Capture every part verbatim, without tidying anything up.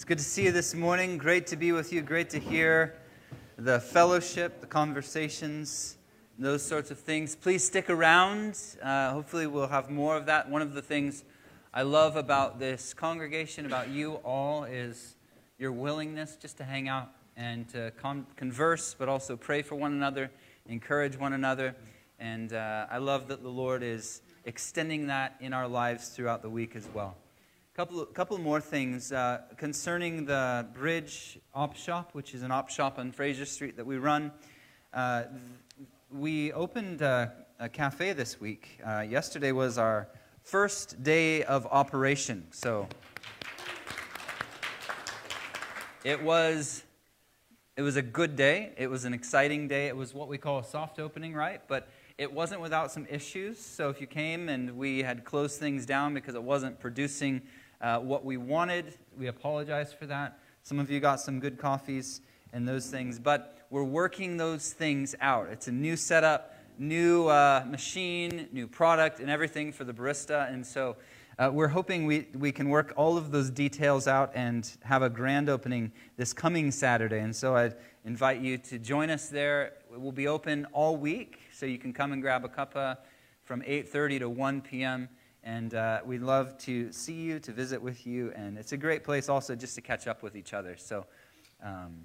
It's good to see you this morning. Great to be with you. Great to hear the fellowship, the conversations, those sorts of things. Please stick around. Uh, hopefully we'll have more of that. One of the things I love about this congregation, about you all, is your willingness just to hang out and to con- converse, but also pray for one another, encourage one another. And uh, I love that the Lord is extending that in our lives throughout the week as well. Couple, couple more things uh, concerning the Bridge Op Shop, which is an op shop on Fraser Street that we run. Uh, we opened a, a cafe this week. Uh, yesterday was our first day of operation, so it was it was a good day. It was an exciting day. It was what we call a soft opening, right? But it wasn't without some issues. So if you came and we had closed things down because it wasn't producing Uh, what we wanted, we apologize for that. Some of you got some good coffees and those things, but we're working those things out. It's a new setup, new uh, machine, new product, and everything for the barista, and so uh, we're hoping we, we can work all of those details out and have a grand opening this coming Saturday, and so I invite you to join us there. It will be open all week, so you can come and grab a cuppa from eight thirty to one p.m., And uh, we'd love to see you, to visit with you, and it's a great place also just to catch up with each other. So, um,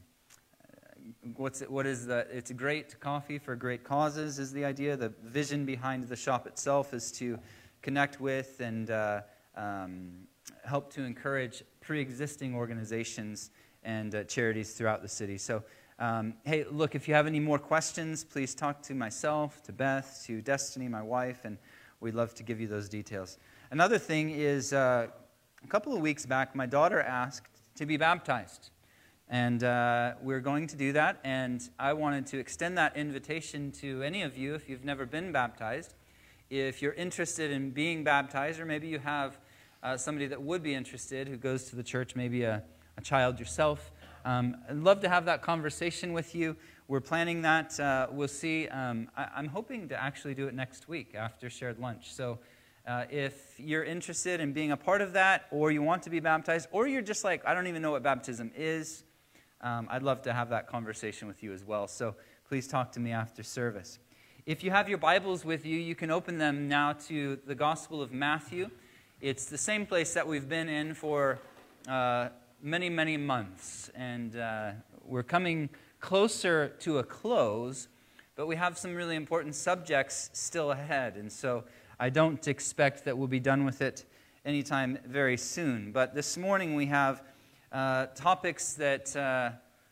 what's it, what is the? It's a great coffee for great causes is the idea. The vision behind the shop itself is to connect with and uh, um, help to encourage pre-existing organizations and uh, charities throughout the city. So, um, hey, look, if you have any more questions, please talk to myself, to Beth, to Destiny, my wife, and we'd love to give you those details. Another thing is, uh, a couple of weeks back, my daughter asked to be baptized. And uh, we're going to do that, and I wanted to extend that invitation to any of you if you've never been baptized. If you're interested in being baptized, or maybe you have uh, somebody that would be interested who goes to the church, maybe a, a child yourself, um, I'd love to have that conversation with you. We're planning that. Uh, we'll see. Um, I, I'm hoping to actually do it next week after shared lunch. So uh, if you're interested in being a part of that, or you want to be baptized, or you're just like, I don't even know what baptism is, um, I'd love to have that conversation with you as well. So please talk to me after service. If you have your Bibles with you, you can open them now to the Gospel of Matthew. It's the same place that we've been in for uh, many, many months. And uh, we're coming closer to a close, but we have some really important subjects still ahead, and so I don't expect that we'll be done with it anytime very soon. But this morning we have uh, topics that uh,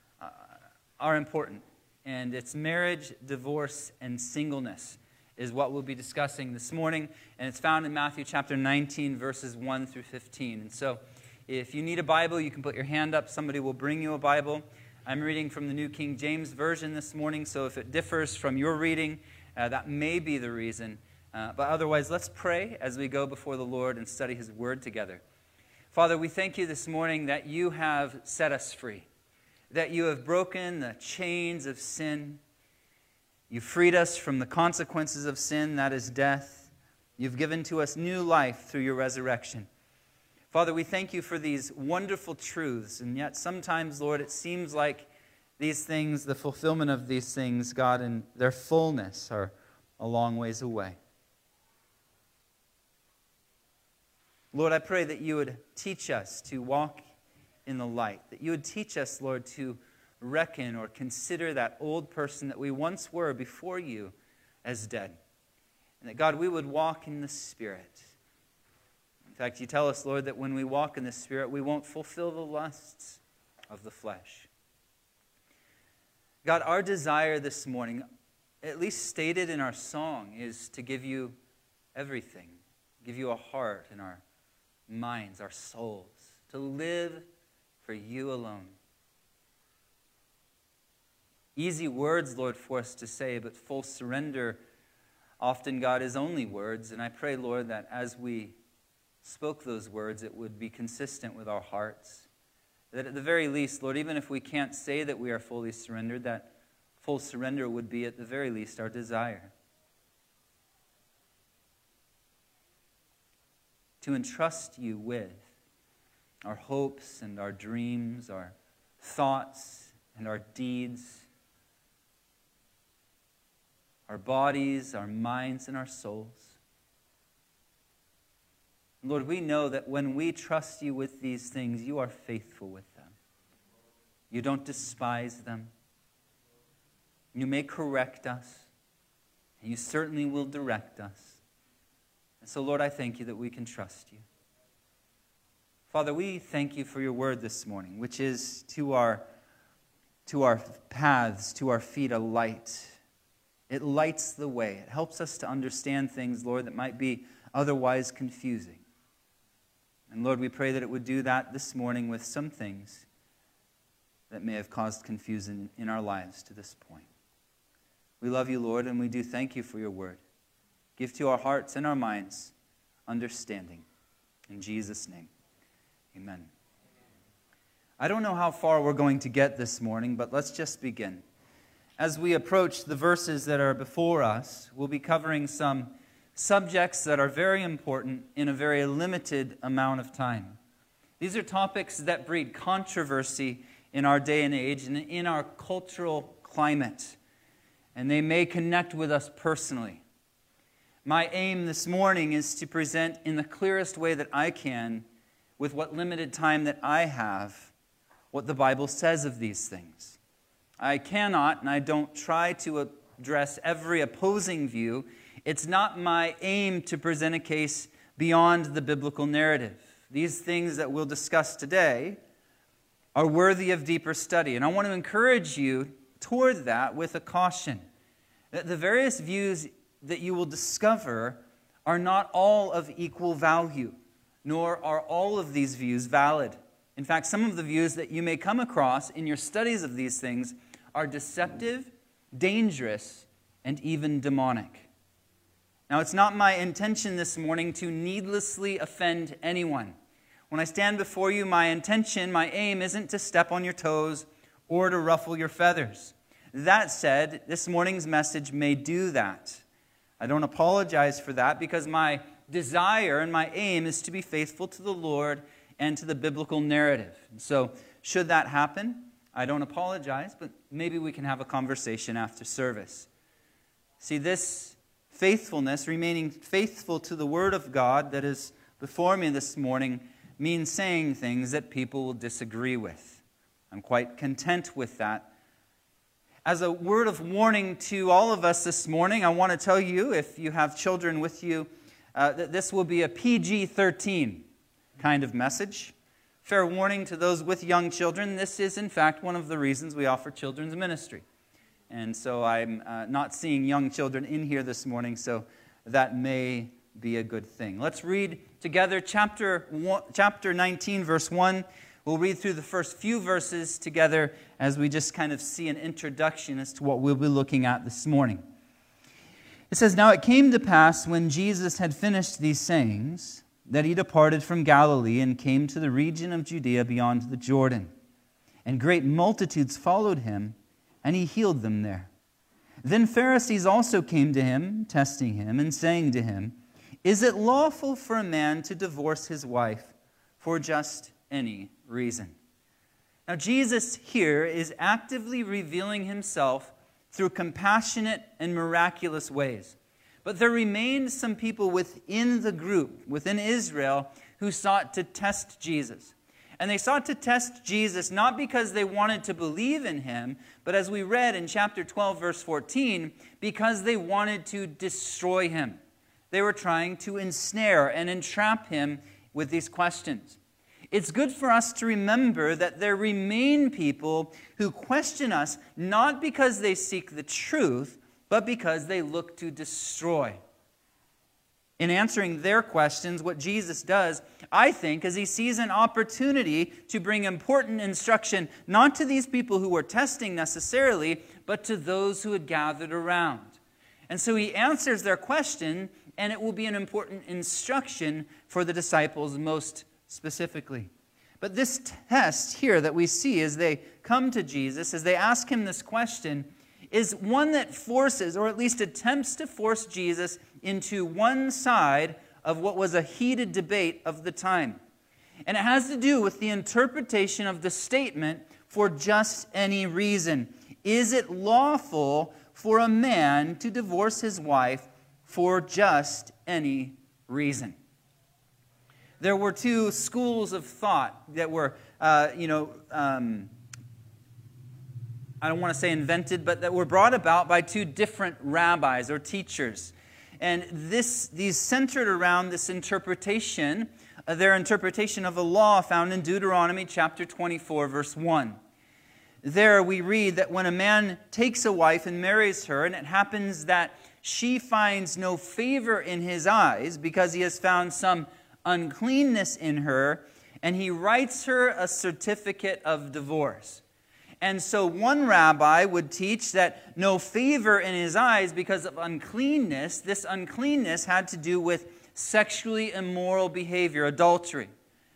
are important, and it's marriage, divorce, and singleness is what we'll be discussing this morning, and it's found in Matthew chapter nineteen, verses one through fifteen. And so if you need a Bible, you can put your hand up. Somebody will bring you a Bible. I'm reading from the New King James Version this morning, so if it differs from your reading, uh, that may be the reason. Uh, but otherwise, let's pray as we go before the Lord and study His Word together. Father, we thank you this morning that you have set us free, that you have broken the chains of sin. You freed us from the consequences of sin, that is death. You've given to us new life through your resurrection. Father, we thank you for these wonderful truths, and yet sometimes, Lord, it seems like these things, the fulfillment of these things, God, in their fullness are a long ways away. Lord, I pray that you would teach us to walk in the light, that you would teach us, Lord, to reckon or consider that old person that we once were before you as dead, and that, God, we would walk in the Spirit. In fact, you tell us, Lord, that when we walk in the Spirit, we won't fulfill the lusts of the flesh. God, our desire this morning, at least stated in our song, is to give you everything, give you a heart and our minds, our souls, to live for you alone. Easy words, Lord, for us to say, but full surrender often, God, is only words. And I pray, Lord, that as we spoke those words, it would be consistent with our hearts. That at the very least, Lord, even if we can't say that we are fully surrendered, that full surrender would be at the very least our desire. To entrust you with our hopes and our dreams, our thoughts and our deeds, our bodies, our minds, and our souls. Lord, we know that when we trust you with these things, you are faithful with them. You don't despise them. You may correct us, and you certainly will direct us. And so, Lord, I thank you that we can trust you. Father, we thank you for your word this morning, which is to our, to our paths, to our feet, a light. It lights the way. It helps us to understand things, Lord, that might be otherwise confusing. And Lord, we pray that it would do that this morning with some things that may have caused confusion in our lives to this point. We love you, Lord, and we do thank you for your word. Give to our hearts and our minds understanding. In Jesus' name, amen. I don't know how far we're going to get this morning, but let's just begin. As we approach the verses that are before us, we'll be covering some subjects that are very important in a very limited amount of time. These are topics that breed controversy in our day and age and in our cultural climate, and they may connect with us personally. My aim this morning is to present in the clearest way that I can, with what limited time that I have, what the Bible says of these things. I cannot, and I don't try to address every opposing view. It's not my aim to present a case beyond the biblical narrative. These things that we'll discuss today are worthy of deeper study. And I want to encourage you toward that with a caution. That the various views that you will discover are not all of equal value, nor are all of these views valid. In fact, some of the views that you may come across in your studies of these things are deceptive, dangerous, and even demonic. Now, it's not my intention this morning to needlessly offend anyone. When I stand before you, my intention, my aim isn't to step on your toes or to ruffle your feathers. That said, this morning's message may do that. I don't apologize for that because my desire and my aim is to be faithful to the Lord and to the biblical narrative. And so, should that happen, I don't apologize, but maybe we can have a conversation after service. See, this faithfulness, remaining faithful to the Word of God that is before me this morning, means saying things that people will disagree with. I'm quite content with that. As a word of warning to all of us this morning, I want to tell you, if you have children with you, uh, that this will be a P G thirteen kind of message. Fair warning to those with young children, this is in fact one of the reasons we offer children's ministry. And so I'm uh, not seeing young children in here this morning, so that may be a good thing. Let's read together chapter one, chapter nineteen, verse one. We'll read through the first few verses together as we just kind of see an introduction as to what we'll be looking at this morning. It says, "Now it came to pass when Jesus had finished these sayings, that he departed from Galilee and came to the region of Judea beyond the Jordan. And great multitudes followed him, and he healed them there. Then Pharisees also came to him, testing him, and saying to him, 'Is it lawful for a man to divorce his wife for just any reason?'" Now Jesus here is actively revealing himself through compassionate and miraculous ways. But there remained some people within the group, within Israel, who sought to test Jesus. And they sought to test Jesus not because they wanted to believe in him, but as we read in chapter twelve, verse fourteen, because they wanted to destroy him. They were trying to ensnare and entrap him with these questions. It's good for us to remember that there remain people who question us not because they seek the truth, but because they look to destroy. In answering their questions, what Jesus does, I think, is he sees an opportunity to bring important instruction, not to these people who were testing necessarily, but to those who had gathered around. And so he answers their question, and it will be an important instruction for the disciples most specifically. But this test here that we see as they come to Jesus, as they ask him this question, is one that forces, or at least attempts to force Jesus into one side of what was a heated debate of the time. And it has to do with the interpretation of the statement, for just any reason. Is it lawful for a man to divorce his wife for just any reason? There were two schools of thought that were, uh, you know, um, I don't want to say invented, but that were brought about by two different rabbis or teachers. And this, these centered around this interpretation, uh, their interpretation of a law found in Deuteronomy chapter twenty-four, verse one. There we read that when a man takes a wife and marries her, and it happens that she finds no favor in his eyes because he has found some uncleanness in her, and he writes her a certificate of divorce. And so one rabbi would teach that no favor in his eyes because of uncleanness. This uncleanness had to do with sexually immoral behavior, adultery.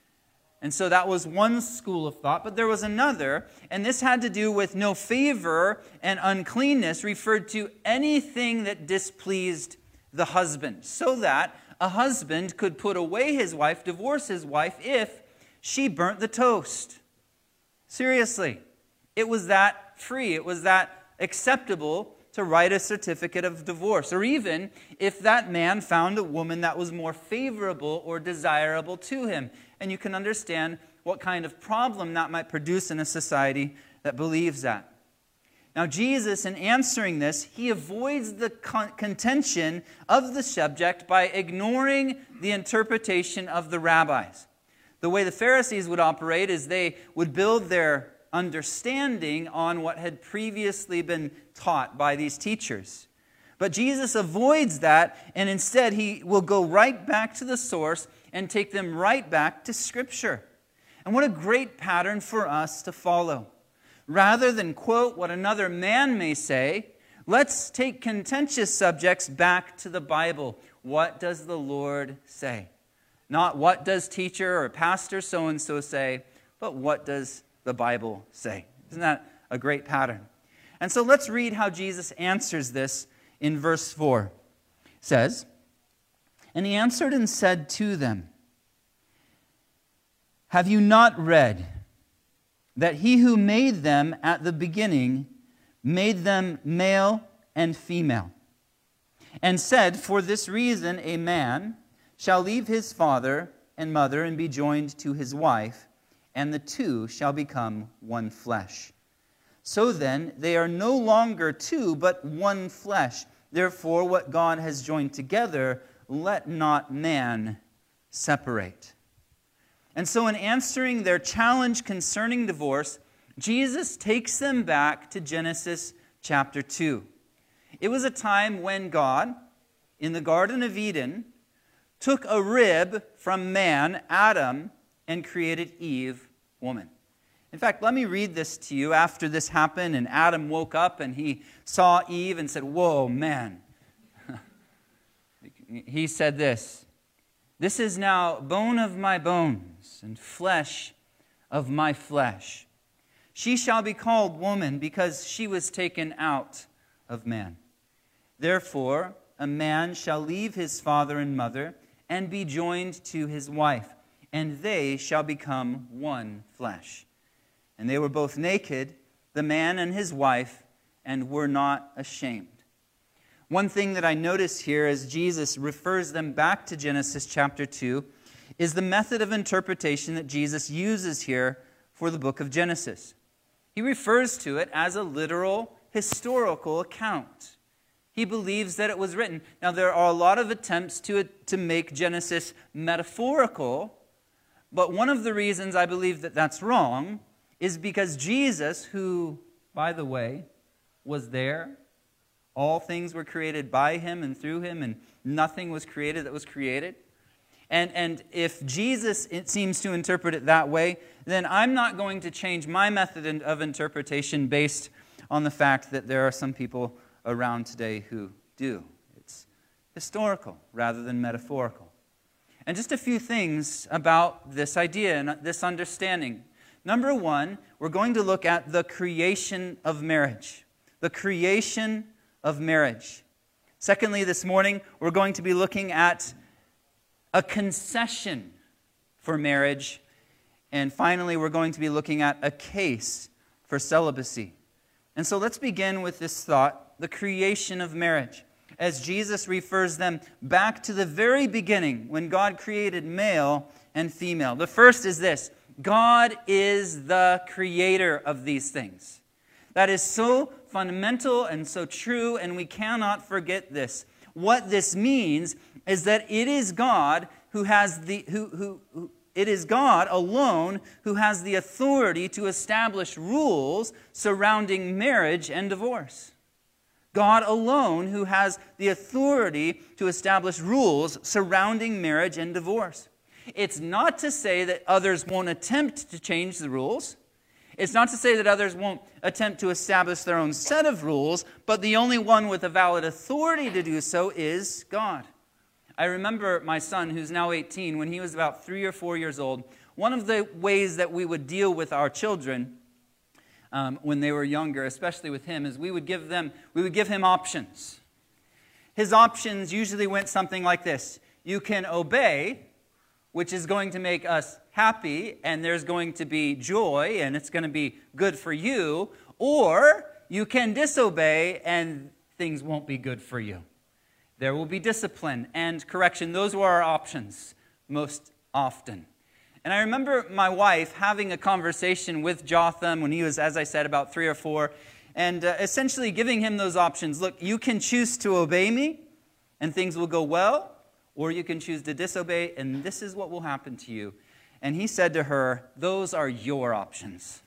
And so that was one school of thought, but there was another, and this had to do with no favor and uncleanness referred to anything that displeased the husband, so that a husband could put away his wife, divorce his wife, if she burnt the toast. Seriously, it was that free, it was that acceptable to write a certificate of divorce, or even if that man found a woman that was more favorable or desirable to him. And you can understand what kind of problem that might produce in a society that believes that. Now, Jesus, in answering this, he avoids the con- contention of the subject by ignoring the interpretation of the rabbis. The way the Pharisees would operate is they would build their understanding on what had previously been taught by these teachers. But Jesus avoids that, and instead he will go right back to the source and take them right back to Scripture. And what a great pattern for us to follow. Rather than quote what another man may say, let's take contentious subjects back to the Bible. What does the Lord say? Not what does teacher or pastor so-and-so say, but what does the Bible say? Isn't that a great pattern? And so let's read how Jesus answers this in verse four. It says, "And he answered and said to them, have you not read that he who made them at the beginning made them male and female, and said, for this reason a man shall leave his father and mother and be joined to his wife, and the two shall become one flesh. So then they are no longer two, but one flesh. Therefore what God has joined together, let not man separate." And so in answering their challenge concerning divorce, Jesus takes them back to Genesis chapter two. It was a time when God, in the Garden of Eden, took a rib from man, Adam, and created Eve, woman. In fact, let me read this to you. After this happened and Adam woke up and he saw Eve and said, whoa, man. He said this, "This is now bone of my bones and flesh of my flesh. She shall be called woman because she was taken out of man. Therefore, a man shall leave his father and mother and be joined to his wife, and they shall become one flesh. And they were both naked, the man and his wife, and were not ashamed." One thing that I notice here as Jesus refers them back to Genesis chapter two is the method of interpretation that Jesus uses here for the book of Genesis. He refers to it as a literal, historical account. He believes that it was written. Now, there are a lot of attempts to, to make Genesis metaphorical, but one of the reasons I believe that that's wrong is because Jesus, who, by the way, was there, all things were created by him and through him, and nothing was created that was created. And, and if Jesus it seems to interpret it that way, then I'm not going to change my method of interpretation based on the fact that there are some people around today who do. It's historical rather than metaphorical. And just a few things about this idea and this understanding. Number one, we're going to look at the creation of marriage. The creation of marriage. Secondly, this morning, we're going to be looking at a concession for marriage. And finally, we're going to be looking at a case for celibacy. And so let's begin with this thought, the creation of marriage, as Jesus refers them back to the very beginning when God created male and female. The first is this: God is the creator of these things. That is so fundamental and so true, and we cannot forget this. What this means is that it is God who has the who who, who It is God alone who has the authority to establish rules surrounding marriage and divorce. God alone who has the authority to establish rules surrounding marriage and divorce. It's not to say that others won't attempt to change the rules. It's not to say that others won't attempt to establish their own set of rules, but the only one with a valid authority to do so is God. I remember my son, who's now eighteen, when he was about three or four years old, one of the ways that we would deal with our children um, when they were younger, especially with him, is we would give them, we would give him options. His options usually went something like this: you can obey, which is going to make us happy, and there's going to be joy, and it's going to be good for you, or you can disobey, and things won't be good for you. There will be discipline and correction. Those were our options most often. And I remember my wife having a conversation with Jotham when he was, as I said, about three or four, and uh, essentially giving him those options. Look, you can choose to obey me, and things will go well, or you can choose to disobey, and this is what will happen to you. And he said to her, those are your options.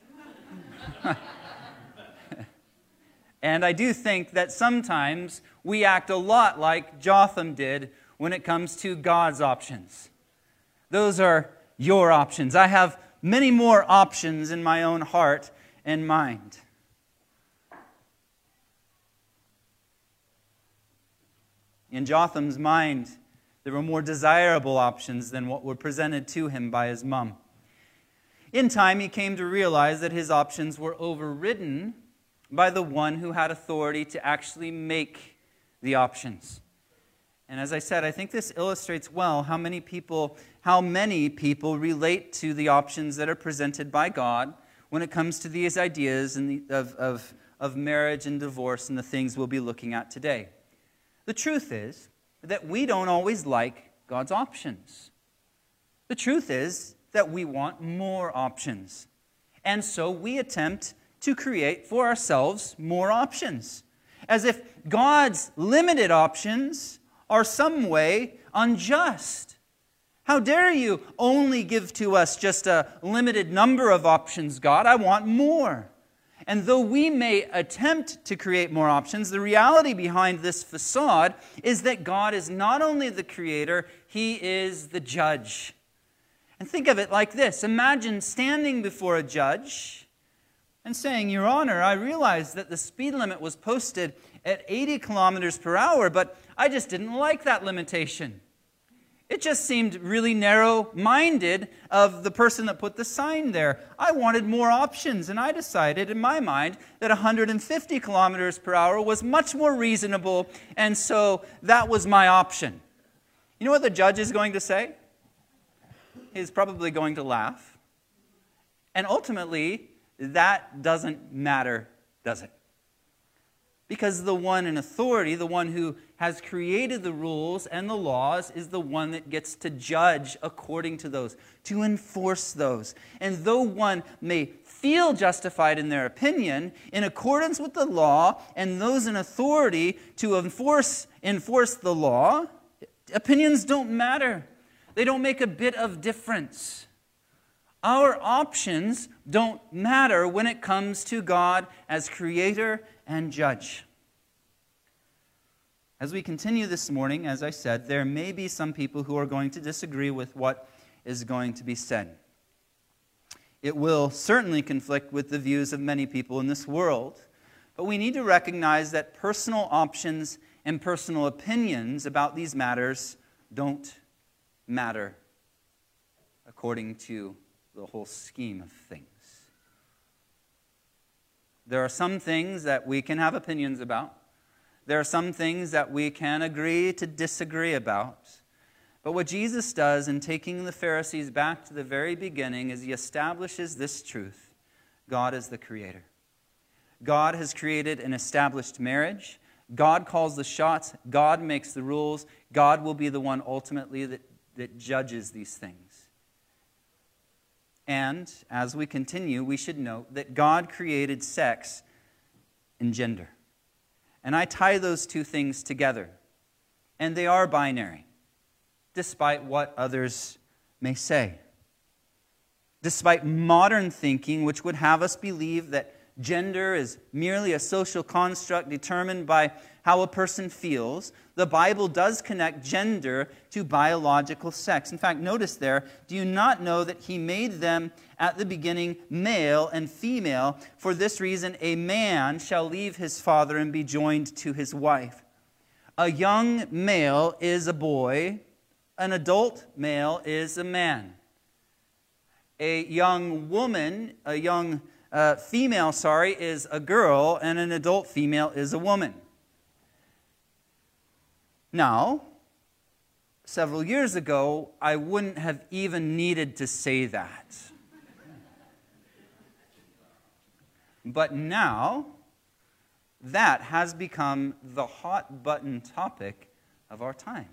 And I do think that sometimes we act a lot like Jotham did when it comes to God's options. Those are your options. I have many more options in my own heart and mind. In Jotham's mind, there were more desirable options than what were presented to him by his mom. In time, he came to realize that his options were overridden by the one who had authority to actually make the options. And as I said, I think this illustrates well how many people, how many people relate to the options that are presented by God when it comes to these ideas and the, of, of, of marriage and divorce and the things we'll be looking at today. The truth is that we don't always like God's options. The truth is that we want more options. And so we attempt to create for ourselves more options, as if God's limited options are some way unjust. How dare you only give to us just a limited number of options, God? I want more. And though we may attempt to create more options, the reality behind this facade is that God is not only the creator, He is the judge. And think of it like this. Imagine standing before a judge and saying, Your Honor, I realize that the speed limit was posted at eighty kilometers per hour, but I just didn't like that limitation. It just seemed really narrow-minded of the person that put the sign there. I wanted more options, and I decided in my mind that one hundred fifty kilometers per hour was much more reasonable, and so that was my option. You know what the judge is going to say? He's probably going to laugh. And ultimately, that doesn't matter, does it? Because the one in authority, the one who has created the rules and the laws, is the one that gets to judge according to those, to enforce those. And though one may feel justified in their opinion, in accordance with the law and those in authority to enforce, enforce the law, opinions don't matter. They don't make a bit of difference. Our options don't matter when it comes to God as creator and judge. As we continue this morning, as I said, there may be some people who are going to disagree with what is going to be said. It will certainly conflict with the views of many people in this world, but we need to recognize that personal options and personal opinions about these matters don't matter according to the whole scheme of things. There are some things that we can have opinions about. There are some things that we can agree to disagree about. But what Jesus does in taking the Pharisees back to the very beginning is he establishes this truth: God is the creator. God has created an established marriage. God calls the shots. God makes the rules. God will be the one ultimately that, that judges these things. And as we continue, we should note that God created sex and gender. And I tie those two things together. And they are binary, despite what others may say. Despite modern thinking, which would have us believe that gender is merely a social construct determined by how a person feels, the Bible does connect gender to biological sex. In fact, notice there, do you not know that he made them at the beginning male and female? For this reason, a man shall leave his father and be joined to his wife. A young male is a boy, an adult male is a man. A young woman, a young uh, female, sorry, is a girl, and an adult female is a woman. Now, several years ago, I wouldn't have even needed to say that. But now, that has become the hot button topic of our time.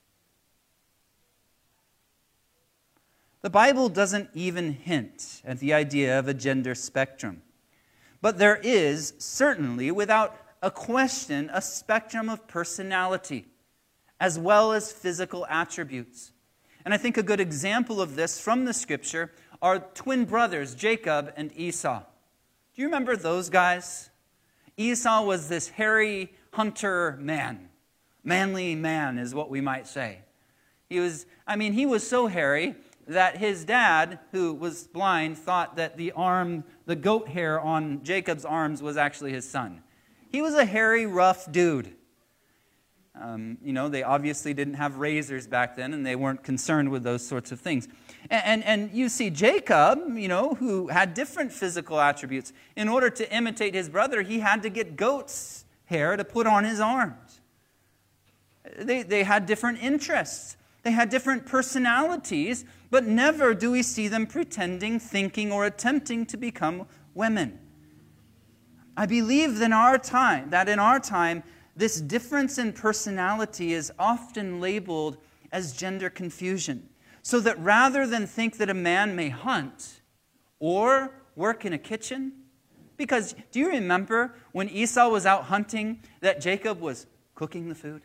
The Bible doesn't even hint at the idea of a gender spectrum. But there is certainly, without a question, a spectrum of personality, as well as physical attributes. And I think a good example of this from the Scripture are twin brothers, Jacob and Esau. Do you remember those guys? Esau was this hairy hunter man. Manly man is what we might say. He was, I mean, he was so hairy that his dad, who was blind, thought that the arm, the goat hair on Jacob's arms was actually his son. He was a hairy, rough dude. Um, you know, they obviously didn't have razors back then, and they weren't concerned with those sorts of things. And, and, and you see Jacob, you know, who had different physical attributes. In order to imitate his brother, he had to get goat's hair to put on his arms. They, they had different interests. They had different personalities, but never do we see them pretending, thinking, or attempting to become women. I believe that in our time, that in our time, this difference in personality is often labeled as gender confusion. So that rather than think that a man may hunt or work in a kitchen, because do you remember when Esau was out hunting that Jacob was cooking the food?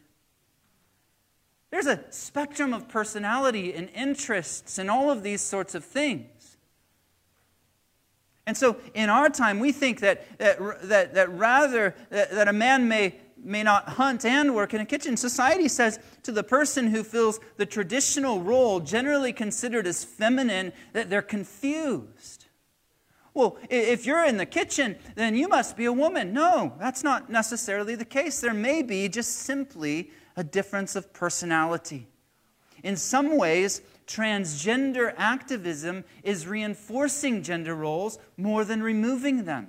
There's a spectrum of personality and interests and all of these sorts of things. And so in our time, we think that, that, that, that rather that, that a man may, may not hunt and work in a kitchen. Society says to the person who fills the traditional role generally considered as feminine that they're confused. Well, if you're in the kitchen, then you must be a woman. No, that's not necessarily the case. There may be just simply a difference of personality. In some ways, transgender activism is reinforcing gender roles more than removing them.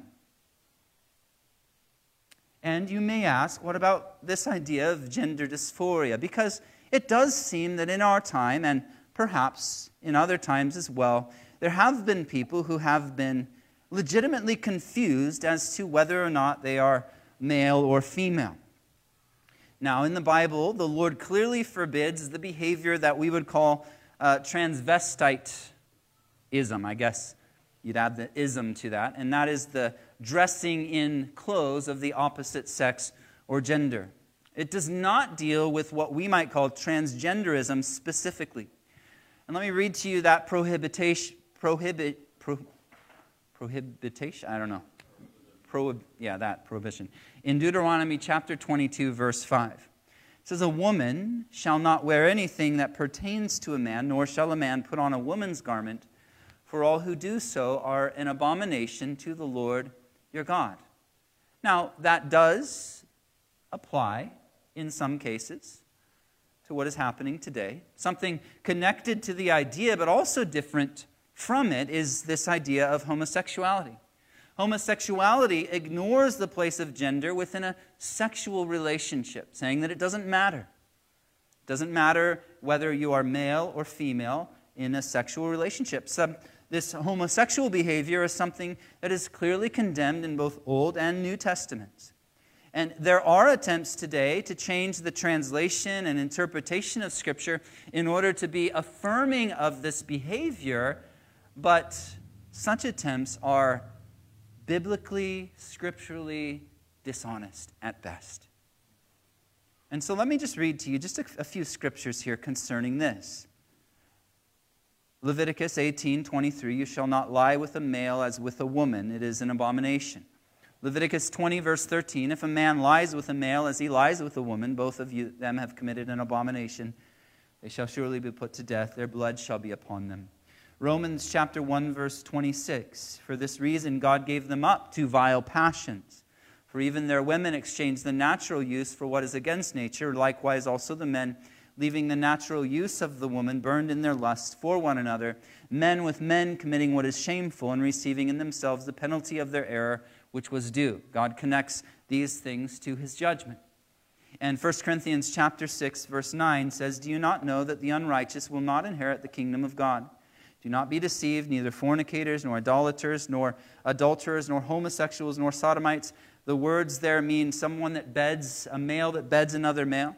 And you may ask, what about this idea of gender dysphoria? Because it does seem that in our time, and perhaps in other times as well, there have been people who have been legitimately confused as to whether or not they are male or female. Now, in the Bible, the Lord clearly forbids the behavior that we would call uh, transvestite-ism. I guess you'd add the ism to that. And that is the dressing in clothes of the opposite sex or gender. It does not deal with what we might call transgenderism specifically. And let me read to you that prohibitation, prohibit, pro, prohibitation, I don't know. Pro, yeah, that prohibition. In Deuteronomy chapter twenty-two, verse five. It says, "A woman shall not wear anything that pertains to a man, nor shall a man put on a woman's garment, for all who do so are an abomination to the Lord your God." Now, that does apply in some cases to what is happening today. Something connected to the idea, but also different from it, is this idea of homosexuality. Homosexuality ignores the place of gender within a sexual relationship, saying that it doesn't matter. Doesn't matter whether you are male or female in a sexual relationship. Some, this homosexual behavior is something that is clearly condemned in both Old and New Testaments. And there are attempts today to change the translation and interpretation of Scripture in order to be affirming of this behavior, but such attempts are biblically, scripturally dishonest at best. And so let me just read to you just a, a few scriptures here concerning this. Leviticus eighteen twenty-three, you shall not lie with a male as with a woman. It is an abomination. Leviticus twenty, verse thirteen, if a man lies with a male as he lies with a woman, both of you them have committed an abomination. They shall surely be put to death. Their blood shall be upon them. Romans chapter one, verse twenty-six, for this reason God gave them up to vile passions. For even their women exchanged the natural use for what is against nature. Likewise also the men, leaving the natural use of the woman, burned in their lust for one another, men with men committing what is shameful and receiving in themselves the penalty of their error, which was due. God connects these things to his judgment. And First Corinthians chapter six, verse nine says, do you not know that the unrighteous will not inherit the kingdom of God? Do not be deceived, neither fornicators, nor idolaters, nor adulterers, nor homosexuals, nor sodomites. The words there mean someone that beds, a male that beds another male.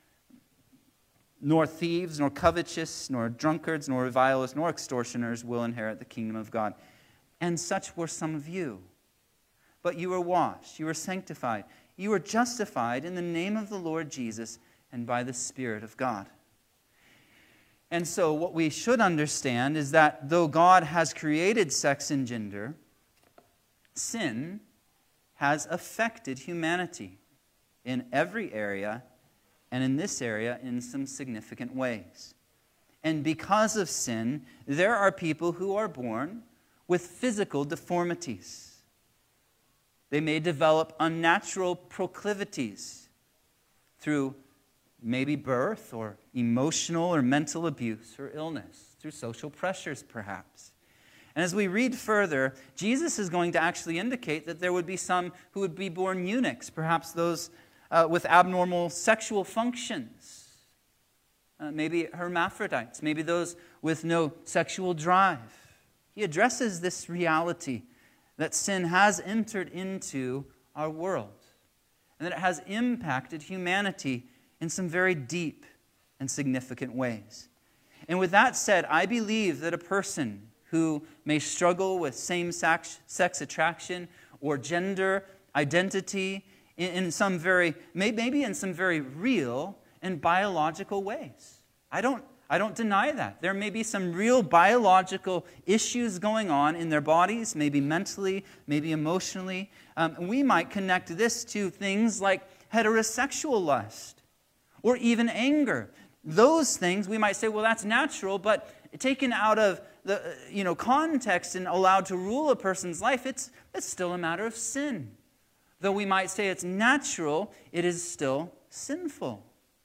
Nor thieves, nor covetous, nor drunkards, nor revilers, nor extortioners will inherit the kingdom of God. And such were some of you. But you were washed, you were sanctified, you were justified in the name of the Lord Jesus and by the Spirit of God. And so what we should understand is that though God has created sex and gender, sin has affected humanity in every area, and in this area in some significant ways. And because of sin, there are people who are born with physical deformities. They may develop unnatural proclivities through maybe birth or emotional or mental abuse or illness, through social pressures perhaps. And as we read further, Jesus is going to actually indicate that there would be some who would be born eunuchs, perhaps those uh, with abnormal sexual functions, uh, maybe hermaphrodites, maybe those with no sexual drive. He addresses this reality that sin has entered into our world and that it has impacted humanity in some very deep and significant ways. And with that said, I believe that a person who may struggle with same-sex attraction or gender identity in, in some very, maybe in some very real and biological ways. I don't, I don't deny that. There may be some real biological issues going on in their bodies, maybe mentally, maybe emotionally. Um, and we might connect this to things like heterosexual lust or even anger. Those things, we might say, well, that's natural, but taken out of the you know context and allowed to rule a person's life, it's, it's still a matter of sin. Though we might say it's natural, it is still sinful.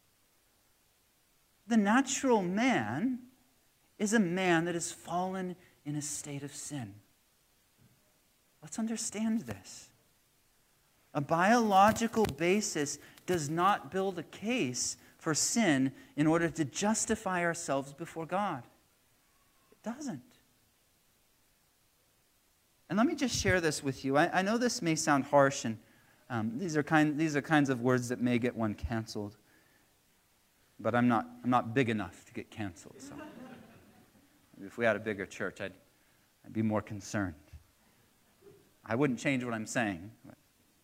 The natural man is a man that has fallen in a state of sin. Let's understand this. A biological basis does not build a case for sin in order to justify ourselves before God. It doesn't. And let me just share this with you. I, I know this may sound harsh, and um, these are kind these are kinds of words that may get one canceled. But I'm not I'm not big enough to get canceled. So if we had a bigger church, I'd I'd be more concerned. I wouldn't change what I'm saying. But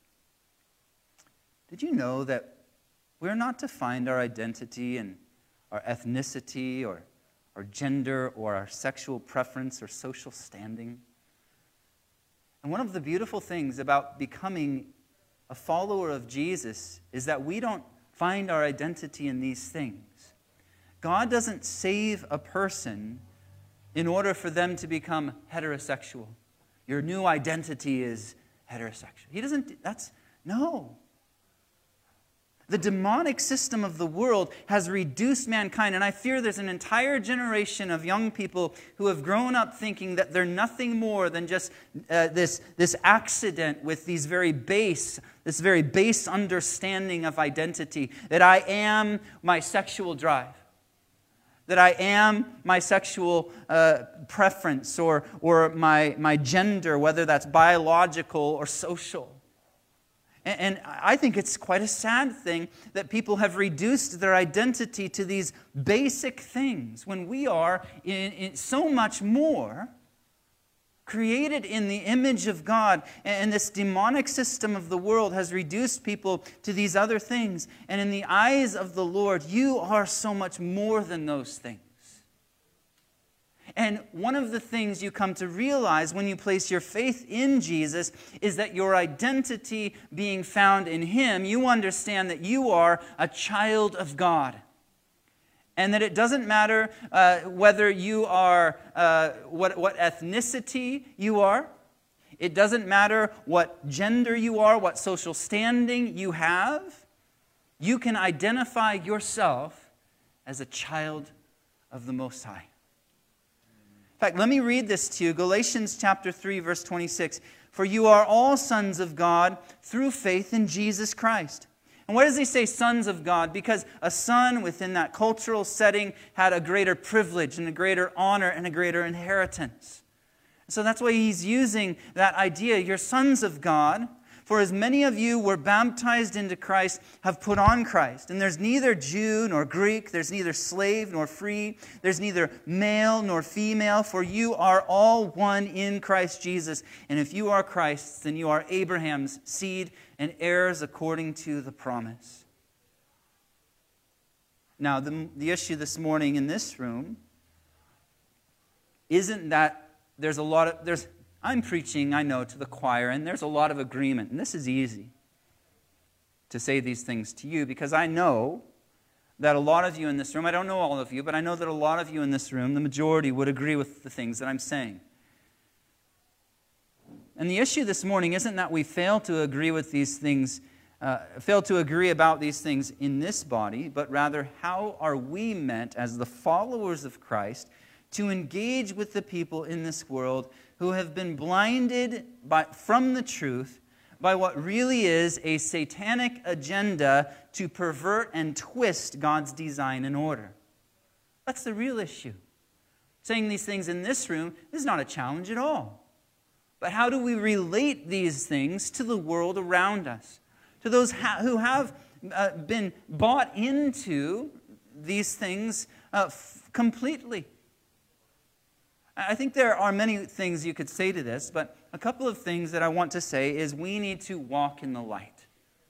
did you know that we're not to find our identity in our ethnicity or our gender or our sexual preference or social standing? And one of the beautiful things about becoming a follower of Jesus is that we don't find our identity in these things. God doesn't save a person in order for them to become heterosexual. Your new identity is heterosexual. He doesn't, that's, no. The demonic system of the world has reduced mankind, and I fear there's an entire generation of young people who have grown up thinking that they're nothing more than just uh, this, this accident with these very base, this very base understanding of identity, that I am my sexual drive, that I am my sexual uh, preference or, or my, my gender, whether that's biological or social. And I think it's quite a sad thing that people have reduced their identity to these basic things when we are in, in so much more, created in the image of God. And this demonic system of the world has reduced people to these other things. And in the eyes of the Lord, you are so much more than those things. And one of the things you come to realize when you place your faith in Jesus is that your identity being found in Him, you understand that you are a child of God. And that it doesn't matter uh, whether you are, uh, what, what ethnicity you are. It doesn't matter what gender you are, what social standing you have. You can identify yourself as a child of the Most High. In fact, let me read this to you. Galatians chapter three, verse twenty-six. For you are all sons of God through faith in Jesus Christ. And why does he say sons of God? Because a son within that cultural setting had a greater privilege and a greater honor and a greater inheritance. So that's why he's using that idea. You're sons of God. For as many of you were baptized into Christ, have put on Christ. And there's neither Jew nor Greek, there's neither slave nor free, there's neither male nor female, for you are all one in Christ Jesus. And if you are Christ's, then you are Abraham's seed and heirs according to the promise. Now, the, the issue this morning in this room isn't that there's a lot of... there's. I'm preaching, I know, to the choir, and there's a lot of agreement. And this is easy to say these things to you because I know that a lot of you in this room, I don't know all of you, but I know that a lot of you in this room, the majority, would agree with the things that I'm saying. And the issue this morning isn't that we fail to agree with these things, uh, fail to agree about these things in this body, but rather how are we meant as the followers of Christ to engage with the people in this world who have been blinded by, from the truth by what really is a satanic agenda to pervert and twist God's design and order. That's the real issue. Saying these things in this room is not a challenge at all. But how do we relate these things to the world around us? To those ha- who have uh, been bought into these things uh, f- completely. I think there are many things you could say to this, but a couple of things that I want to say is we need to walk in the light.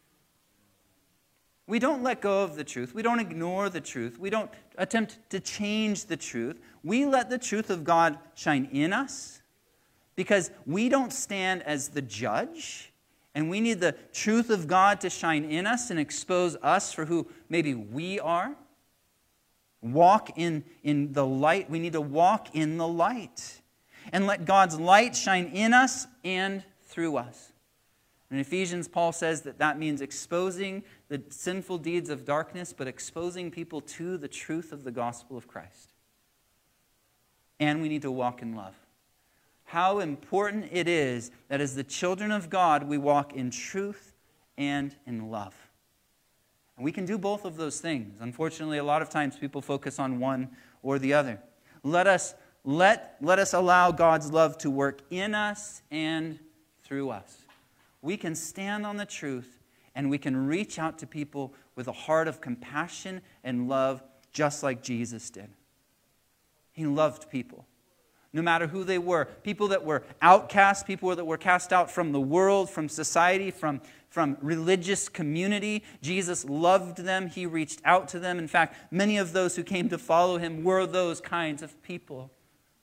We don't let go of the truth. We don't ignore the truth. We don't attempt to change the truth. We let the truth of God shine in us because we don't stand as the judge, and we need the truth of God to shine in us and expose us for who maybe we are. Walk in, in the light. We need to walk in the light. And let God's light shine in us and through us. In Ephesians, Paul says that that means exposing the sinful deeds of darkness, but exposing people to the truth of the gospel of Christ. And we need to walk in love. How important it is that as the children of God, we walk in truth and in love. We can do both of those things. Unfortunately, a lot of times people focus on one or the other. Let us, let, let us allow God's love to work in us and through us. We can stand on the truth and we can reach out to people with a heart of compassion and love just like Jesus did. He loved people, no matter who they were. People that were outcast, people that were cast out from the world, from society, from From religious community. Jesus loved them. He reached out to them. In fact, many of those who came to follow him were those kinds of people.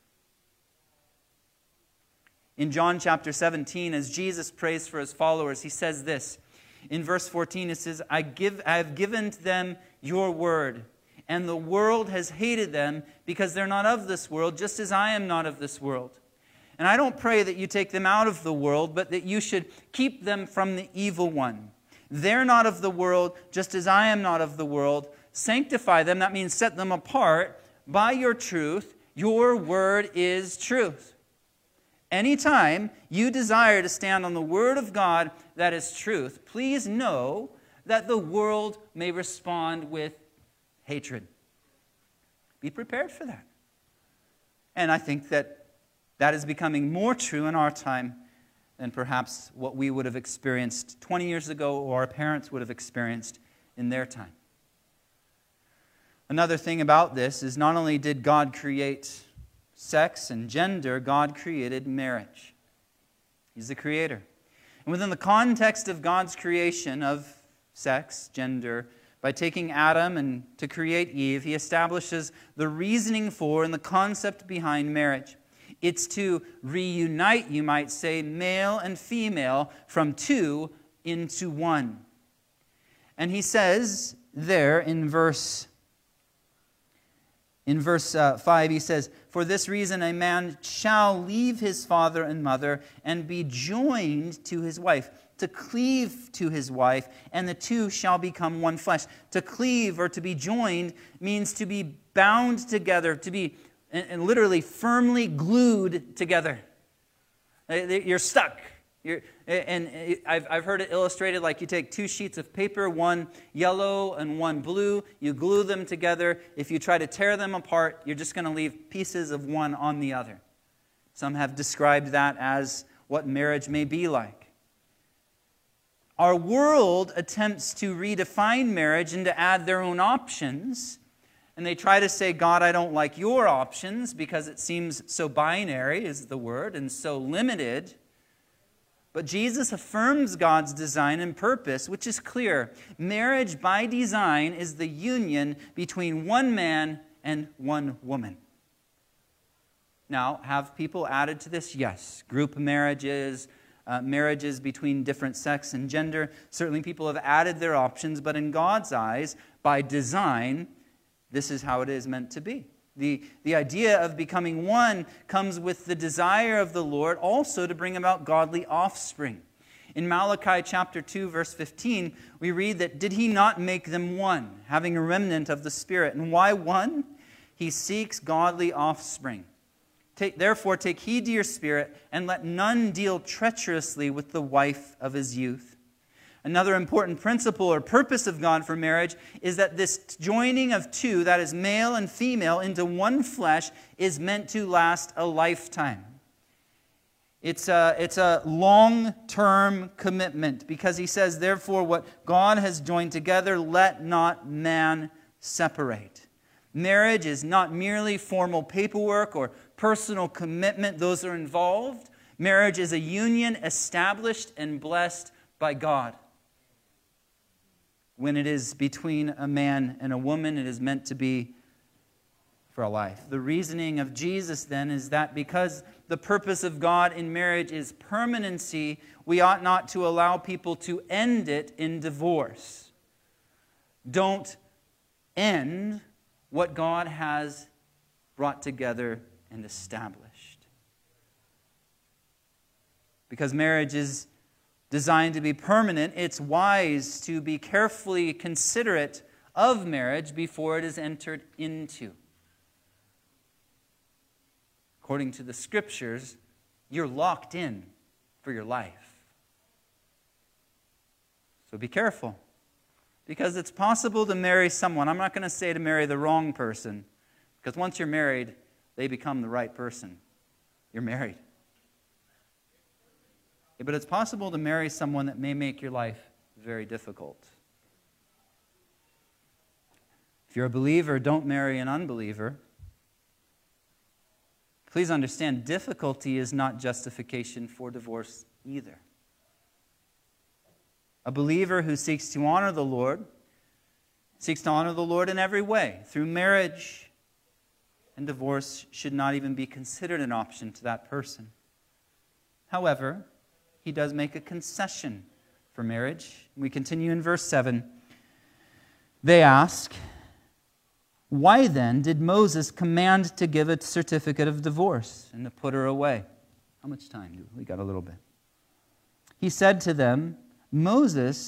In John chapter seventeen, as Jesus prays for his followers, he says this. In verse fourteen, it says, I give, I have given to them your word, and the world has hated them because they're not of this world, just as I am not of this world. And I don't pray that you take them out of the world, but that you should keep them from the evil one. They're not of the world, just as I am not of the world. Sanctify them, that means set them apart by your truth. Your word is truth. Anytime you desire to stand on the word of God that is truth, please know that the world may respond with hatred. Be prepared for that. And I think that that is becoming more true in our time than perhaps what we would have experienced twenty years ago or our parents would have experienced in their time. Another thing about this is not only did God create sex and gender, God created marriage. He's the creator. And within the context of God's creation of sex, gender, by taking Adam and to create Eve, he establishes the reasoning for and the concept behind marriage. It's to reunite, you might say, male and female from two into one. And he says there in verse In verse uh, five, he says, "For this reason a man shall leave his father and mother and be joined to his wife, to cleave to his wife, and the two shall become one flesh." To cleave or to be joined means to be bound together, to be and, and literally firmly glued together. You're stuck. You're, and I've, I've heard it illustrated like you take two sheets of paper, one yellow and one blue, you glue them together. If you try to tear them apart, you're just going to leave pieces of one on the other. Some have described that as what marriage may be like. Our world attempts to redefine marriage and to add their own options. And they try to say, God, I don't like your options because it seems so binary is the word and so limited. But Jesus affirms God's design and purpose, which is clear. Marriage by design is the union between one man and one woman. Now, have people added to this? Yes. Group marriages, uh, marriages between different sex and gender. Certainly people have added their options, but in God's eyes, by design, this is how it is meant to be. The, the idea of becoming one comes with the desire of the Lord also to bring about godly offspring. In Malachi chapter two, verse fifteen, we read that, "Did he not make them one, having a remnant of the Spirit?" And why one? He seeks godly offspring. Take, therefore, take heed to your spirit, and let none deal treacherously with the wife of his youth. Another important principle or purpose of God for marriage is that this joining of two, that is male and female, into one flesh is meant to last a lifetime. It's a, it's a long-term commitment because he says, therefore, what God has joined together, let not man separate. Marriage is not merely formal paperwork or personal commitment. Those are involved. Marriage is a union established and blessed by God. When it is between a man and a woman, it is meant to be for a life. The reasoning of Jesus then is that because the purpose of God in marriage is permanency, we ought not to allow people to end it in divorce. Don't end what God has brought together and established. Because marriage is designed to be permanent, it's wise to be carefully considerate of marriage before it is entered into. According to the Scriptures, you're locked in for your life. So be careful. Because it's possible to marry someone. I'm not going to say to marry the wrong person. Because once you're married, they become the right person. You're married. But it's possible to marry someone that may make your life very difficult. If you're a believer, don't marry an unbeliever. Please understand, difficulty is not justification for divorce either. A believer who seeks to honor the Lord seeks to honor the Lord in every way. Through marriage and divorce should not even be considered an option to that person. However, he does make a concession for marriage. We continue in verse seven. They ask, "Why then did Moses command to give a certificate of divorce and to put her away?" How much time? We got a little bit. He said to them, "Moses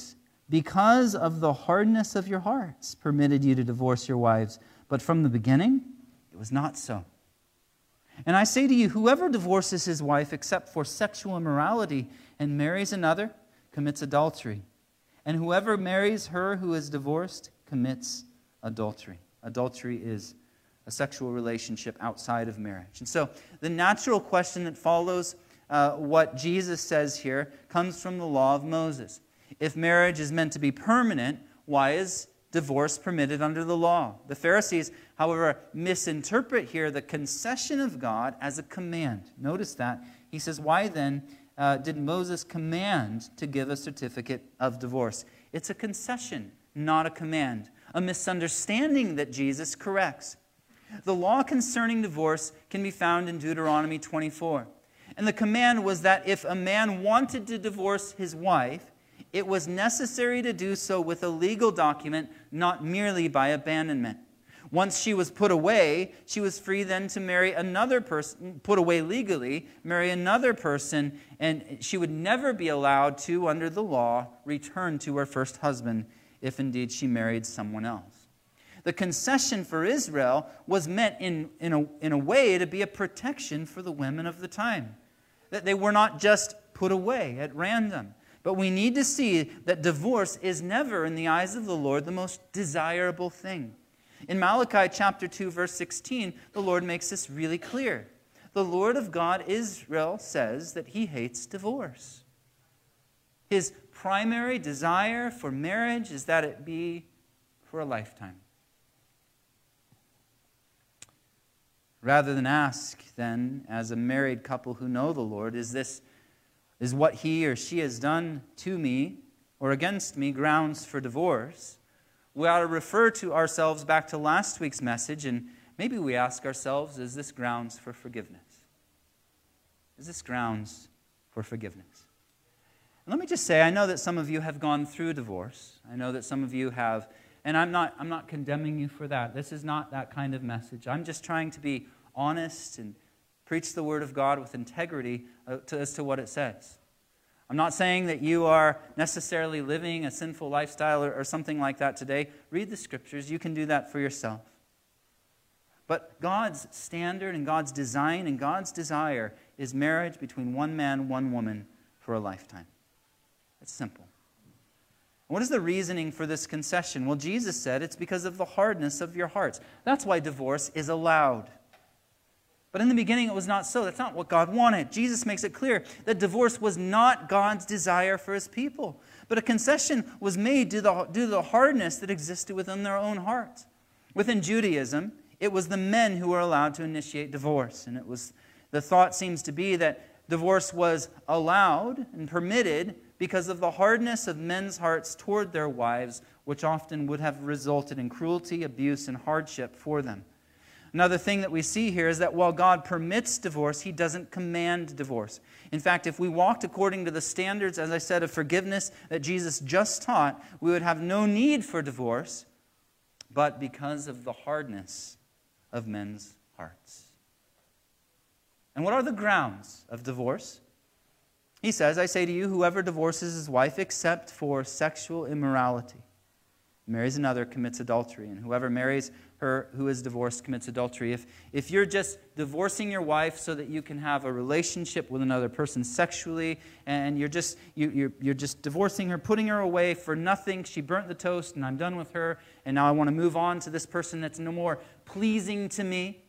because of the hardness of your hearts, permitted you to divorce your wives. But from the beginning, it was not so. And I say to you, whoever divorces his wife except for sexual immorality and marries another commits adultery. And whoever marries her who is divorced commits adultery. Adultery is a sexual relationship outside of marriage. And so the natural question that follows uh, what Jesus says here comes from the law of Moses. If marriage is meant to be permanent, why is divorce permitted under the law? The Pharisees, however, misinterpret here the concession of God as a command. Notice that. He says, why then uh, did Moses command to give a certificate of divorce? It's a concession, not a command. A misunderstanding that Jesus corrects. The law concerning divorce can be found in Deuteronomy twenty-four. And the command was that if a man wanted to divorce his wife, it was necessary to do so with a legal document, not merely by abandonment. Once she was put away, she was free then to marry another person, put away legally, marry another person, and she would never be allowed to, under the law, return to her first husband if indeed she married someone else. The concession for Israel was meant in, in, a, in a way to be a protection for the women of the time. That they were not just put away at random. But we need to see that divorce is never, in the eyes of the Lord, the most desirable thing. In Malachi chapter two, verse sixteen, the Lord makes this really clear. The Lord of God, Israel, says that he hates divorce. His primary desire for marriage is that it be for a lifetime. Rather than ask, then, as a married couple who know the Lord, is this Is what he or she has done to me or against me grounds for divorce? We ought to refer to ourselves back to last week's message, and maybe we ask ourselves, is this grounds for forgiveness? Is this grounds for forgiveness? And let me just say, I know that some of you have gone through divorce. I know that some of you have, and I'm not, I'm not condemning you for that. This is not that kind of message. I'm just trying to be honest and preach the Word of God with integrity as to what it says. I'm not saying that you are necessarily living a sinful lifestyle or, or something like that today. Read the Scriptures. You can do that for yourself. But God's standard and God's design and God's desire is marriage between one man, one woman for a lifetime. It's simple. What is the reasoning for this concession? Well, Jesus said it's because of the hardness of your hearts. That's why divorce is allowed. But in the beginning, it was not so. That's not what God wanted. Jesus makes it clear that divorce was not God's desire for his people. But a concession was made due to the, due to the hardness that existed within their own hearts. Within Judaism, it was the men who were allowed to initiate divorce. And it was the thought seems to be that divorce was allowed and permitted because of the hardness of men's hearts toward their wives, which often would have resulted in cruelty, abuse, and hardship for them. Another thing that we see here is that while God permits divorce, he doesn't command divorce. In fact, if we walked according to the standards, as I said, of forgiveness that Jesus just taught, we would have no need for divorce, but because of the hardness of men's hearts. And what are the grounds of divorce? He says, I say to you, whoever divorces his wife except for sexual immorality, marries another, commits adultery. And whoever marries her who is divorced commits adultery. If, if you're just divorcing your wife so that you can have a relationship with another person sexually, and you're just, you, you're, you're just divorcing her, putting her away for nothing, she burnt the toast and I'm done with her, and now I want to move on to this person that's no more pleasing to me,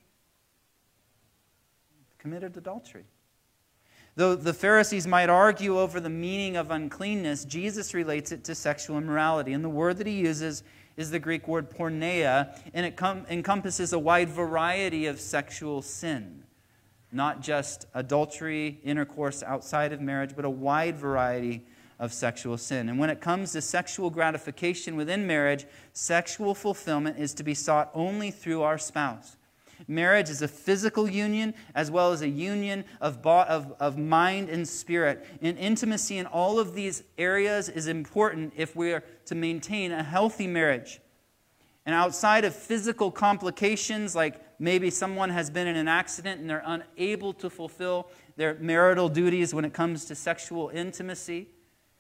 committed adultery. Though the Pharisees might argue over the meaning of uncleanness, Jesus relates it to sexual immorality. And the word that he uses is the Greek word porneia, and it com- encompasses a wide variety of sexual sin. Not just adultery, intercourse outside of marriage, but a wide variety of sexual sin. And when it comes to sexual gratification within marriage, sexual fulfillment is to be sought only through our spouse. Marriage is a physical union as well as a union of, bo- of, of mind and spirit. And intimacy in all of these areas is important if we are to maintain a healthy marriage. And outside of physical complications, like maybe someone has been in an accident and they're unable to fulfill their marital duties when it comes to sexual intimacy,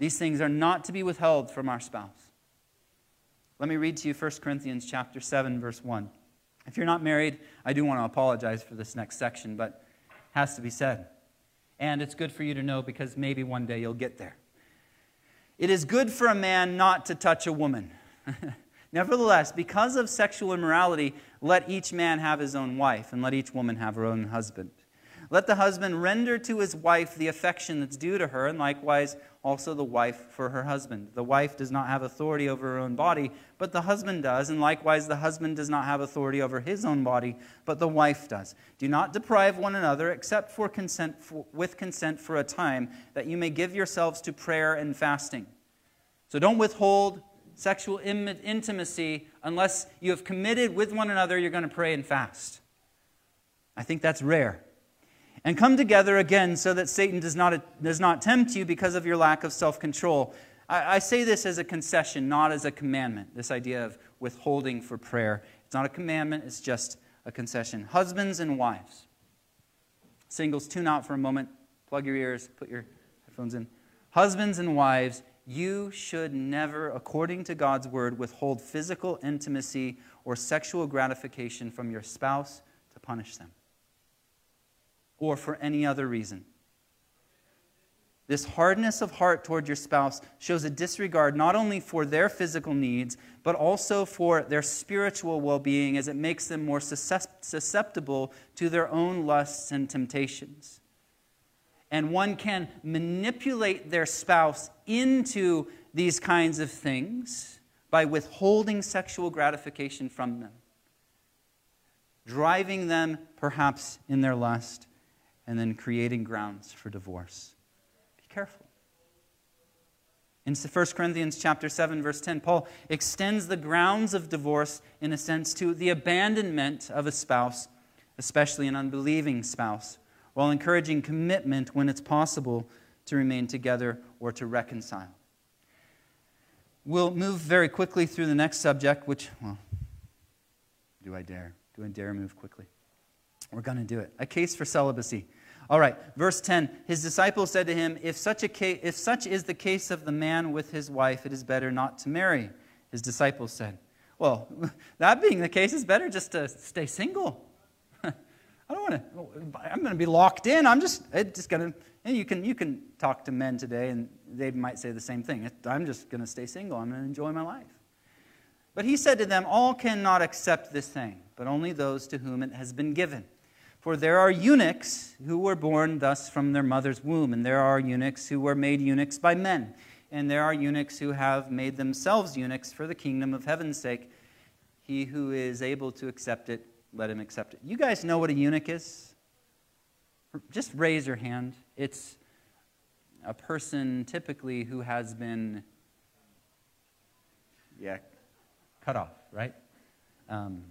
These things are not to be withheld from our spouse. Let me read to you First Corinthians chapter seven, verse one. If you're not married, I do want to apologize for this next section, but it has to be said. And it's good for you to know because maybe one day you'll get there. It is good for a man not to touch a woman. Nevertheless, because of sexual immorality, let each man have his own wife, and let each woman have her own husband. Let the husband render to his wife the affection that's due to her, and likewise also the wife for her husband. The wife does not have authority over her own body, but the husband does, and likewise the husband does not have authority over his own body, but the wife does. Do not deprive one another, except for consent for, with consent for a time, that you may give yourselves to prayer and fasting. So don't withhold sexual intimacy unless you have committed with one another you're going to pray and fast. I think that's rare. And come together again so that Satan does not, does not tempt you because of your lack of self-control. I, I say this as a concession, not as a commandment, this idea of withholding for prayer. It's not a commandment, it's just a concession. Husbands and wives. Singles, tune out for a moment. Plug your ears, put your headphones in. Husbands and wives, you should never, according to God's word, withhold physical intimacy or sexual gratification from your spouse to punish them, or for any other reason. This hardness of heart toward your spouse shows a disregard not only for their physical needs, but also for their spiritual well-being, as it makes them more susceptible to their own lusts and temptations. And one can manipulate their spouse into these kinds of things by withholding sexual gratification from them, driving them perhaps in their lust, and then creating grounds for divorce. Be careful. In First Corinthians chapter seven, verse ten, Paul extends the grounds of divorce, in a sense, to the abandonment of a spouse, especially an unbelieving spouse, while encouraging commitment when it's possible to remain together or to reconcile. We'll move very quickly through the next subject, which, well, do I dare? Do I dare move quickly? We're going to do it. A case for celibacy. All right, verse ten. His disciples said to him, if such, a case, if such is the case of the man with his wife, it is better not to marry. His disciples said, well, that being the case, it's better just to stay single. I don't want to, I'm going to be locked in. I'm just, it's just going to, and you can, you can talk to men today and they might say the same thing. I'm just going to stay single. I'm going to enjoy my life. But he said to them, all cannot accept this thing, but only those to whom it has been given. For there are eunuchs who were born thus from their mother's womb, and there are eunuchs who were made eunuchs by men, and there are eunuchs who have made themselves eunuchs for the kingdom of heaven's sake. He who is able to accept it, let him accept it. You guys know what a eunuch is? Just raise your hand. It's a person typically who has been, yeah, cut off, right? Um,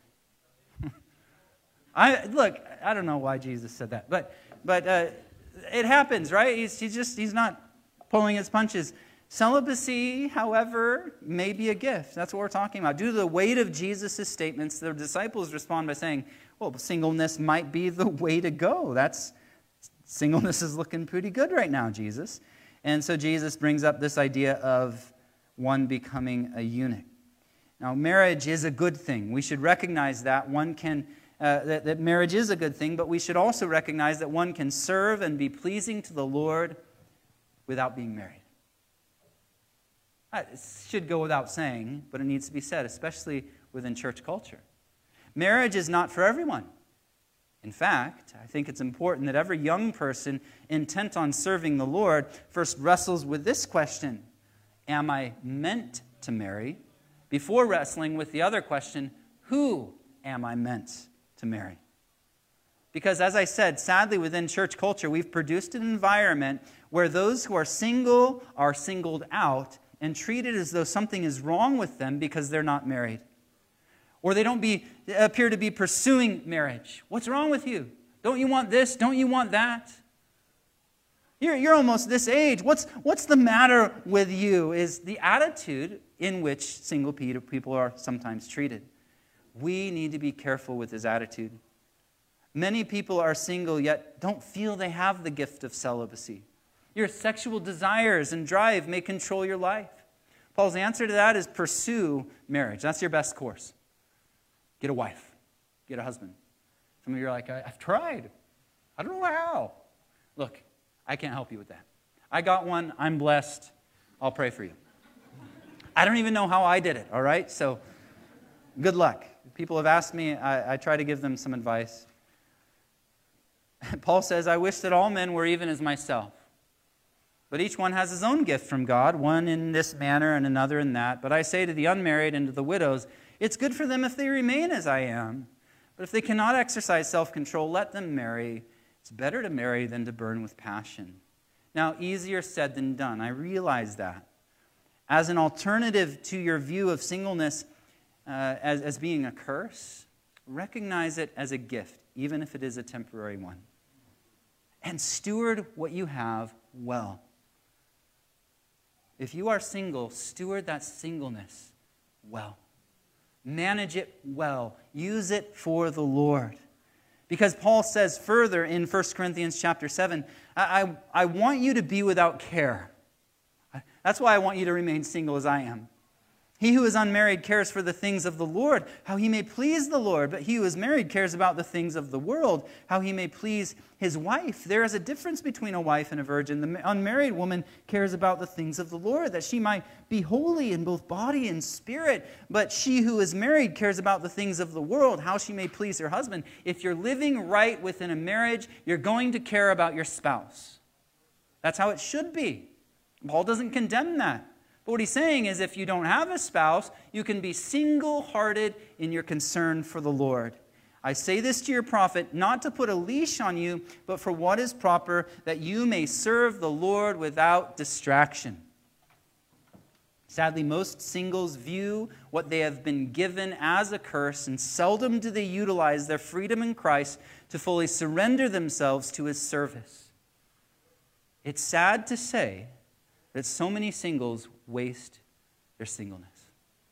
I look. I don't know why Jesus said that, but but uh, it happens, right? He's, he's just he's not pulling his punches. Celibacy, however, may be a gift. That's what we're talking about. Due to the weight of Jesus' statements, the disciples respond by saying, well, singleness might be the way to go. That's singleness is looking pretty good right now, Jesus. And so Jesus brings up this idea of one becoming a eunuch. Now, marriage is a good thing. We should recognize that one can uh, that, that marriage is a good thing, but we should also recognize that one can serve and be pleasing to the Lord without being married. It should go without saying, but it needs to be said, especially within church culture. Marriage is not for everyone. In fact, I think it's important that every young person intent on serving the Lord first wrestles with this question: am I meant to marry? Before wrestling with the other question, who am I meant to marry? Because as I said, sadly within church culture, we've produced an environment where those who are single are singled out and treated as though something is wrong with them because they're not married. Or they don't be, appear to be pursuing marriage. What's wrong with you? Don't you want this? Don't you want that? You're, you're almost this age. What's, what's the matter with you? Is the attitude in which single people are sometimes treated. We need to be careful with this attitude. Many people are single yet don't feel they have the gift of celibacy. Your sexual desires and drive may control your life. Paul's answer to that is pursue marriage. That's your best course. Get a wife. Get a husband. Some of you are like, I've tried. I don't know how. Look, I can't help you with that. I got one. I'm blessed. I'll pray for you. I don't even know how I did it, all right? So good luck. People have asked me. I, I try to give them some advice. Paul says, I wish that all men were even as myself. But each one has his own gift from God, one in this manner and another in that. But I say to the unmarried and to the widows, it's good for them if they remain as I am. But if they cannot exercise self-control, let them marry. It's better to marry than to burn with passion. Now, easier said than done. I realize that. As an alternative to your view of singleness uh, as, as being a curse, recognize it as a gift, even if it is a temporary one. And steward what you have well. If you are single, steward that singleness well. Manage it well. Use it for the Lord. Because Paul says further in First Corinthians chapter seven, I, I, I want you to be without care. That's why I want you to remain single as I am. He who is unmarried cares for the things of the Lord, how he may please the Lord. But he who is married cares about the things of the world, how he may please his wife. There is a difference between a wife and a virgin. The unmarried woman cares about the things of the Lord, that she might be holy in both body and spirit. But she who is married cares about the things of the world, how she may please her husband. If you're living right within a marriage, you're going to care about your spouse. That's how it should be. Paul doesn't condemn that. But what he's saying is if you don't have a spouse, you can be single-hearted in your concern for the Lord. I say this to your profit, not to put a leash on you, but for what is proper, that you may serve the Lord without distraction. Sadly, most singles view what they have been given as a curse, and seldom do they utilize their freedom in Christ to fully surrender themselves to His service. It's sad to say that so many singles waste their singleness.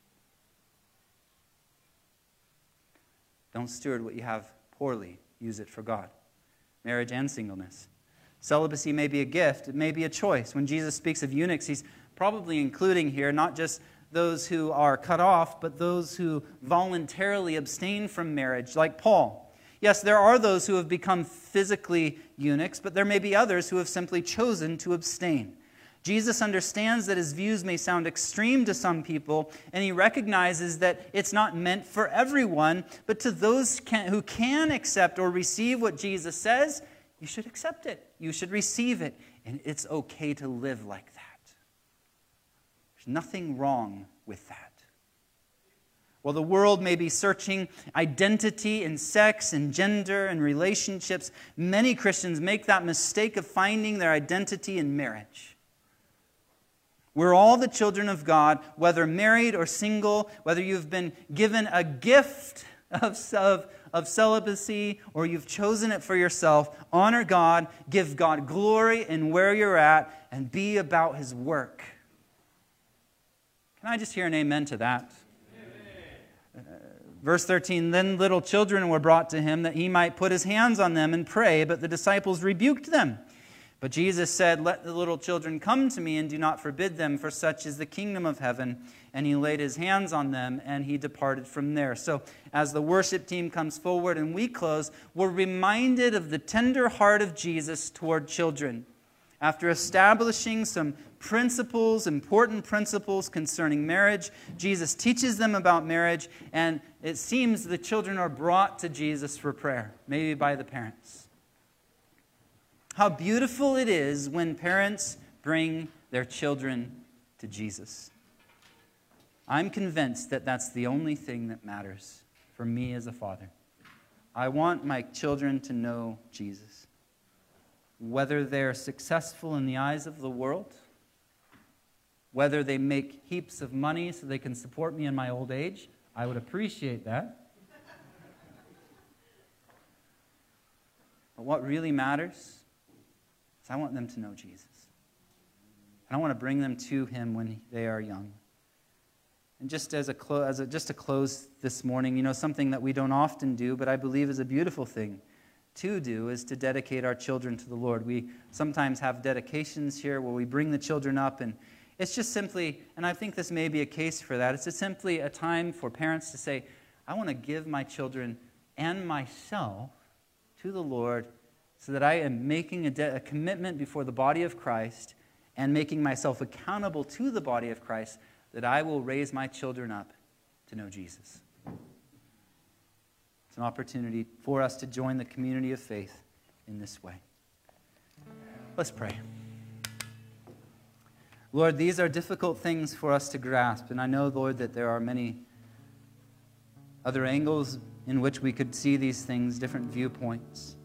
Don't steward what you have poorly. Use it for God. Marriage and singleness. Celibacy may be a gift. It may be a choice. When Jesus speaks of eunuchs, he's probably including here not just those who are cut off, but those who voluntarily abstain from marriage, like Paul. Yes, there are those who have become physically eunuchs, but there may be others who have simply chosen to abstain. Jesus understands that his views may sound extreme to some people, and he recognizes that it's not meant for everyone, but to those can, who can accept or receive what Jesus says, you should accept it. You should receive it, and it's okay to live like that. There's nothing wrong with that. While the world may be searching identity in sex and gender and relationships, many Christians make that mistake of finding their identity in marriage. We're all the children of God, whether married or single, whether you've been given a gift of, of, of celibacy or you've chosen it for yourself. Honor God, give God glory in where you're at, and be about His work. Can I just hear an amen to that? Uh, verse thirteen, then little children were brought to him that he might put his hands on them and pray, but the disciples rebuked them. But Jesus said, let the little children come to me and do not forbid them, for such is the kingdom of heaven. And he laid his hands on them and he departed from there. So as the worship team comes forward and we close, we're reminded of the tender heart of Jesus toward children. After establishing some principles, important principles concerning marriage, Jesus teaches them about marriage, and it seems the children are brought to Jesus for prayer, maybe by the parents. How beautiful it is when parents bring their children to Jesus. I'm convinced that that's the only thing that matters for me as a father. I want my children to know Jesus. Whether they're successful in the eyes of the world, whether they make heaps of money so they can support me in my old age, I would appreciate that. But what really matters, I want them to know Jesus. And I want to bring them to Him when they are young. And just as a, clo- as a just to close this morning, you know, something that we don't often do, but I believe is a beautiful thing, to do is to dedicate our children to the Lord. We sometimes have dedications here where we bring the children up, and it's just simply, and I think this may be a case for that, it's just simply a time for parents to say, I want to give my children and myself to the Lord so that I am making a, de- a commitment before the body of Christ and making myself accountable to the body of Christ that I will raise my children up to know Jesus. It's an opportunity for us to join the community of faith in this way. Let's pray. Lord, these are difficult things for us to grasp, and I know, Lord, that there are many other angles in which we could see these things, different viewpoints.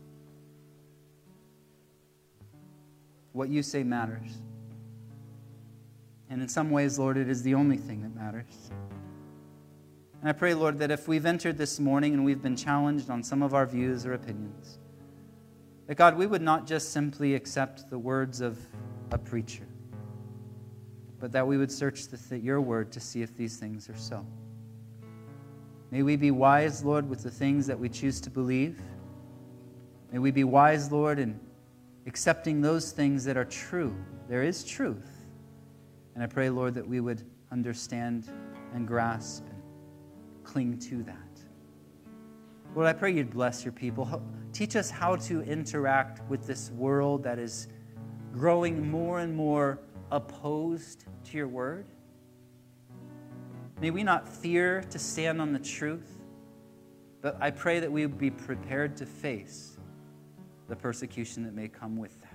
What you say matters. And in some ways, Lord, it is the only thing that matters. And I pray, Lord, that if we've entered this morning and we've been challenged on some of our views or opinions, that, God, we would not just simply accept the words of a preacher, but that we would search the th- your word to see if these things are so. May we be wise, Lord, with the things that we choose to believe. May we be wise, Lord, in accepting those things that are true. There is truth. And I pray, Lord, that we would understand and grasp and cling to that. Lord, I pray you'd bless your people. Teach us how to interact with this world that is growing more and more opposed to your word. May we not fear to stand on the truth, but I pray that we would be prepared to face the persecution that may come with that.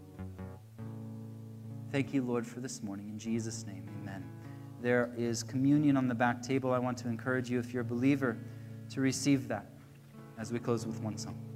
Thank you, Lord, for this morning. In Jesus' name, amen. There is communion on the back table. I want to encourage you, if you're a believer, to receive that as we close with one song.